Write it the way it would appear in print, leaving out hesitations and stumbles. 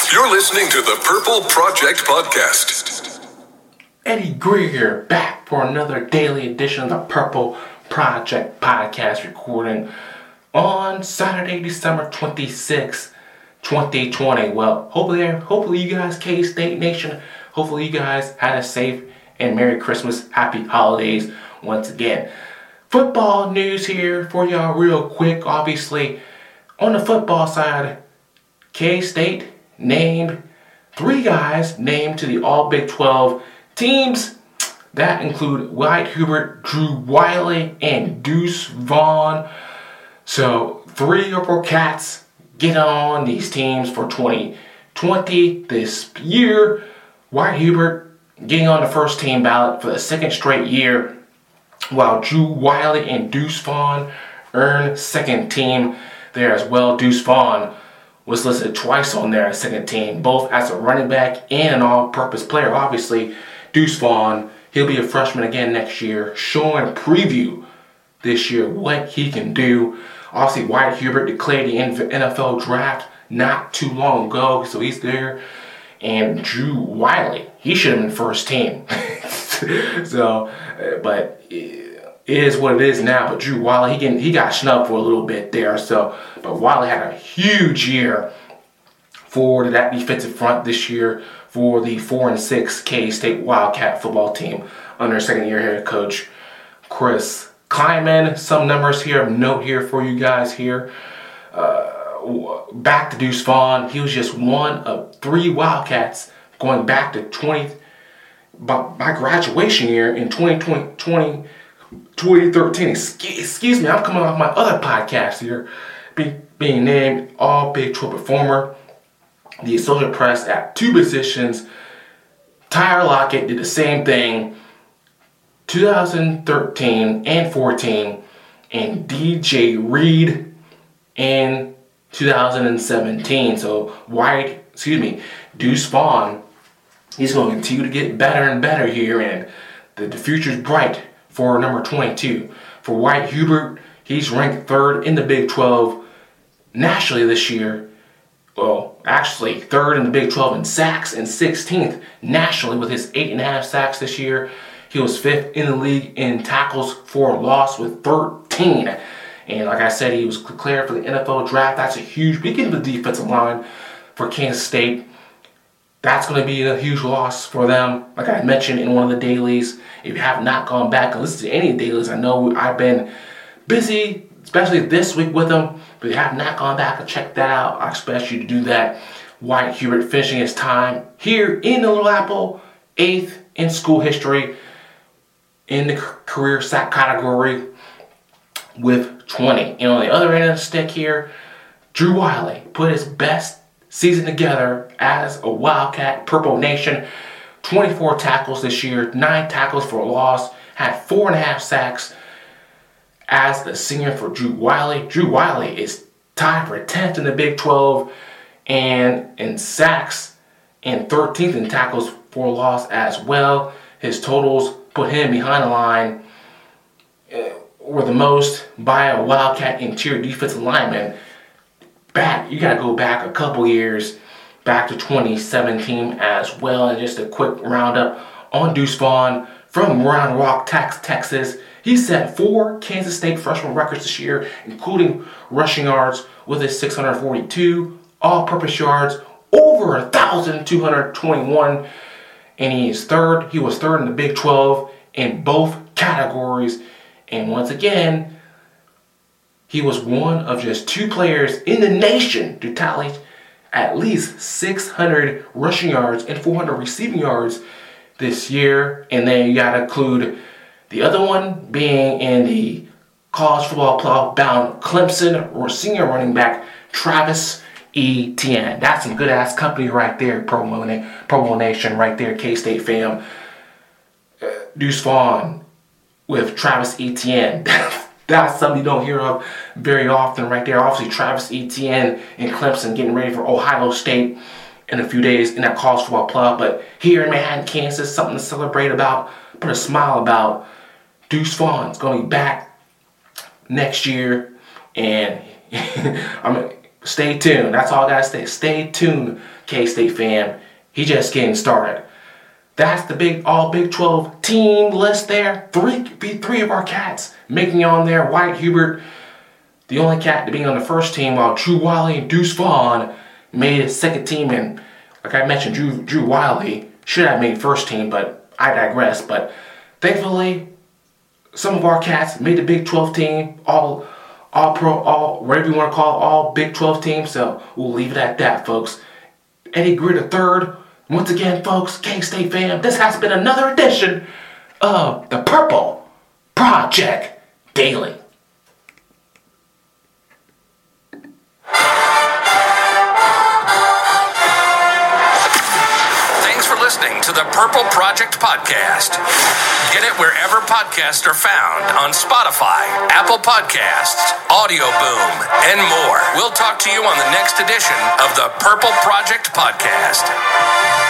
You're listening to the Purple Project Podcast. Eddie Greer here, back for another daily edition of the Purple Project Podcast, recording on Saturday, December 26, 2020. Well, hopefully you guys, K-State Nation, hopefully you guys had a safe and Merry Christmas, Happy Holidays once again. Football news here for y'all real quick. Obviously, on the football side, K-State named 3 guys named to the All Big 12 teams. That include Wyatt Hubert, Drew Wiley, and Deuce Vaughn. So 3 or 4 cats get on these teams for 2020 this year. Wyatt Hubert getting on the first team ballot for the second straight year, while Drew Wiley and Deuce Vaughn earned second team there as well. Deuce Vaughn was listed twice on their second team, both as a running back and an all-purpose player. Obviously, Deuce Vaughn, he'll be a freshman again next year, showing a preview this year what he can do. Obviously, Wyatt Hubert declared the NFL draft not too long ago, so he's there. And Drew Wiley, he should have been first team. But it is what it is now. But Drew Wiley, he got snubbed for a little bit there. But Wiley had a huge year for that defensive front this year for the 4-6 K-State Wildcat football team under second-year head coach Chris Klieman. Some numbers here of note here for you guys here. Back to Deuce Vaughn, he was just one of 3 Wildcats going back to my graduation year in 2013. Excuse me, I'm coming off my other podcast here, being named All Big 12 Performer. The Associated Press at 2 positions. Tyler Lockett did the same thing 2013 and 14, and DJ Reed in 2017. So Deuce Vaughn, he's going to continue to get better and better here, and the future's bright for number 22. For Wyatt Hubert, he's ranked 3rd in the Big 12 nationally this year. Well, actually 3rd in the Big 12 in sacks and 16th nationally with his 8.5 sacks this year. He was 5th in the league in tackles for loss with 13. And like I said, he was declared for the NFL draft. That's a huge beginning of the defensive line for Kansas State. That's going to be a huge loss for them. Like I mentioned in one of the dailies, if you have not gone back and listened to any dailies, I know I've been busy, especially this week with them. But if you have not gone back and checked that out, I expect you to do that. Wyatt Hubert finishing his time here in the Little Apple, 8th in school history in the career sack category with 20. And on the other end of the stick here, Drew Wiley put his best season together as a Wildcat, Purple Nation. 24 tackles this year, 9 tackles for a loss, had 4.5 sacks as a senior for Drew Wiley. Drew Wiley is tied for 10th in the Big 12 and in sacks and 13th in tackles for a loss as well. His totals put him behind the line were the most by a Wildcat interior defensive lineman. You got to go back a couple years, back to 2017 as well. And just a quick roundup on Deuce Vaughn from Round Rock, Texas. He set 4 Kansas State freshman records this year, including rushing yards with his 642, all-purpose yards over 1,221, and he was 3rd in the Big 12 in both categories. And once again, he was one of just 2 players in the nation to tally at least 600 rushing yards and 400 receiving yards this year. And then you got to include the other one being in the college football playoff bound Clemson or senior running back Travis Etienne. That's some good ass company right there, Promo Nation right there, K-State fam. Deuce Vaughn with Travis Etienne. That's something you don't hear of very often right there. Obviously, Travis Etienne and Clemson getting ready for Ohio State in a few days in that college football playoff. But here in Manhattan, Kansas, something to celebrate about, put a smile about. Deuce Vaughn's going to be back next year. And I'm stay tuned. That's all I gotta say. Stay tuned, K-State fam. He just getting started. That's the all Big 12 team list there. Three of our cats making it on there. Wyatt Hubert, the only cat to be on the first team, while Drew Wiley and Deuce Vaughn made his second team. And like I mentioned, Drew Wiley should have made first team, but I digress. But thankfully, some of our cats made the Big 12 team, all pro, whatever you want to call it, all Big 12 teams. So we'll leave it at that, folks. Eddie Greer III. Once again, folks, K-State fam, this has been another edition of the Purple Project Daily. Thanks for listening to the Purple Project Podcast. Get it wherever podcasts are found on Spotify, Apple Podcasts, Audio Boom, and more. We'll talk to you on the next edition of the Purple Project Podcast.